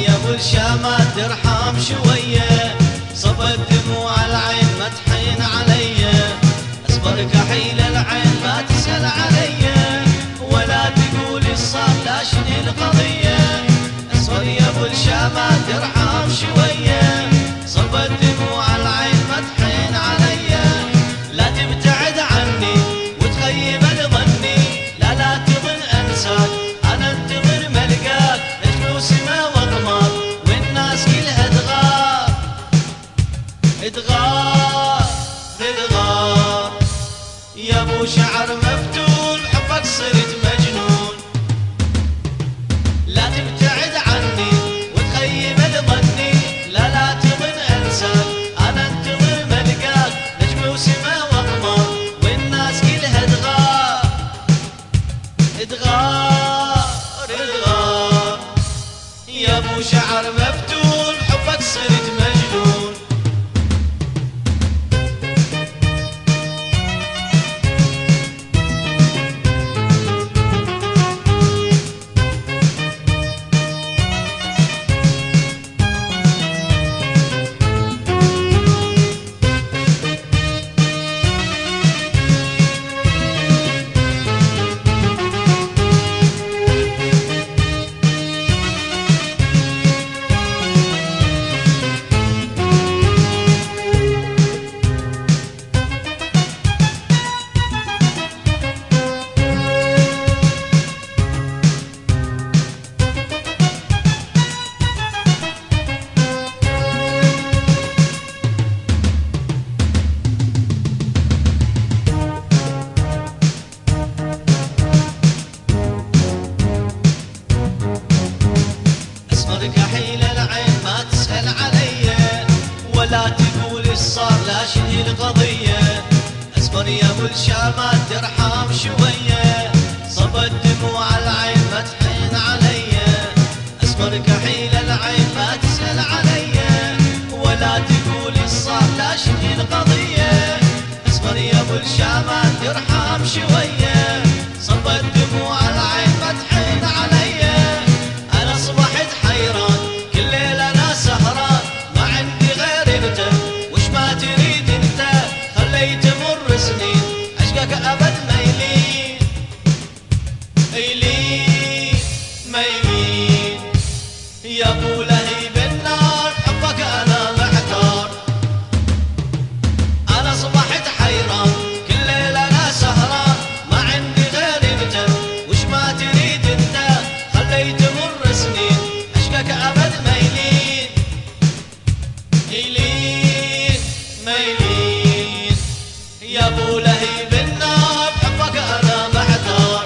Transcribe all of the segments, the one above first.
يا ابو الشامات ترحم شويه، صبت دموع العين ما تحين عليا، اصبر كحيل العين ما تسأل عليا، ولا تقولي صار لا شني القضيه، اصبر يا ابو الشامات ترحم شويه، صبت دموع العين ما تحين عليا، لا تبتعد عني وتخيب ظني، لا تظن انساك انا انتظر ملقاك، فلوسي ما واضمر والناس كلها تغار تغار يا ابو شعر مفتون حبك صرت مجنون، لا تبتعد عني وتخيب ظني، لا تظن انساك انا انتظر ملقاك، نجم وسما واقمر والناس كلها تغار يا ابو شعر مفتون حبك صرت مجنون. كحيل العين ما تسأل عليا، ولا تقول صار لا شني القضية، اصبر يا ابو الشامات ترحم شوية، صبت دموع العين ما تحين عليا، اصبر كحيل العين ما تسأل عليا، ولا تقول صار لا شني القضية، اصبر يا ابو الشامات ترحم شوية، صبت دموع العين ما تحين عليا، انا صبحت حيران كل ليلة انا سهران، ما عندي غير انت وش ما تريد انت، خليت تمر سنين عشقك ابد ما يلين يا ابو لهيب النار حبك انا محتار، انا صبحت حيران كل ليلة انا سهران، ما عندي غير انت وش ما تريد انت، خليت تمر سنين عشقك ابد ما يلين يا ابو لهيب النار حبك انا محتار،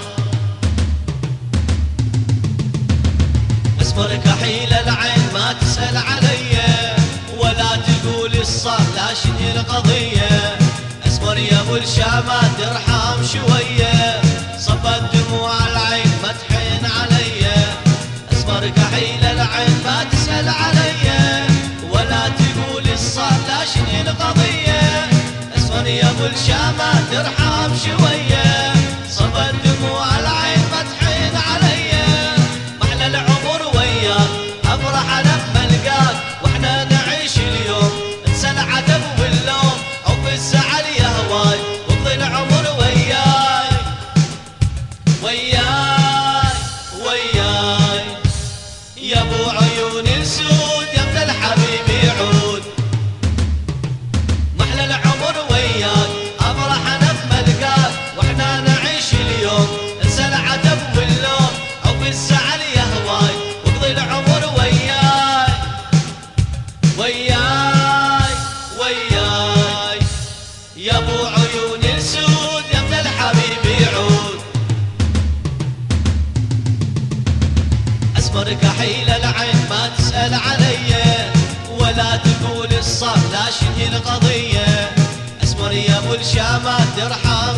اصبر كحيل العين ما تسأل عليا، ولا تقول صار لا شني القضية، اصبر يا ابو الشامات ترحم شوية، صبت دموع العين ما تحين عليا، اصبر كحيل العين ما تسأل عليا، ولا تقول صار لا شني القضية، اصبر يا ابو الشامات ترحم شوية، صبت دموع العين ما تحين عليا، محلى العمر وياك افرح انا بملقاك، واحنا نعيش اليوم انسى العتب واللوم، حب الزعل يا هواي واقضي العمر وياي يا ابو عيون السود يا ابن الحبيب يعود، محلى العمر وياك افرح انا بملقاك، واحنا نعيش اليوم انسى العتب واللوم، حب الزعل يا هواي واقضي العمر وياي يا ابو عيون السود يا ابن الحبيب يعود، اصبر كحيل العين ما تسأل عليا، ولا تقول صار لا شني القضية، اصبر يا ابو الشامات ترحم